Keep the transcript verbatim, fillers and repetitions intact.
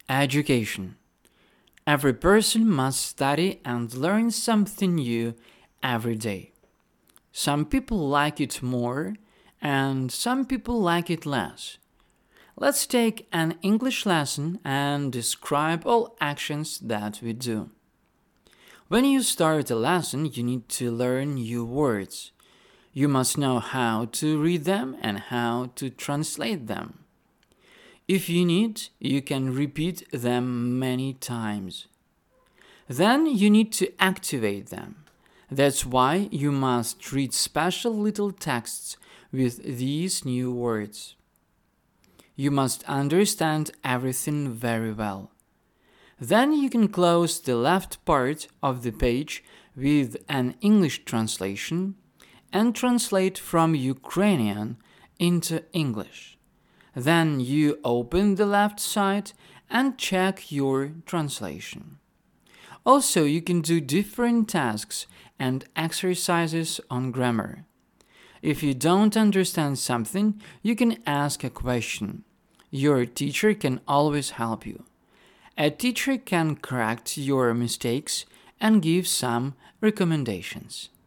Education. Every person must study and learn something new every day. Some people like it more, and some people like it less. Let's take an English lesson and describe all actions that we do. When you start a lesson, you need to learn new words. You must know how to read them and how to translate them. If you need, you can repeat them many times. Then you need to activate them. That's why you must read special little texts with these new words. You must understand everything very well. Then you can close the left part of the page with an English translation and translate from Ukrainian into English. Then you open the left side and check your translation. Also, you can do different tasks and exercises on grammar. If you don't understand something, you can ask a question. Your teacher can always help you. A teacher can correct your mistakes and give some recommendations.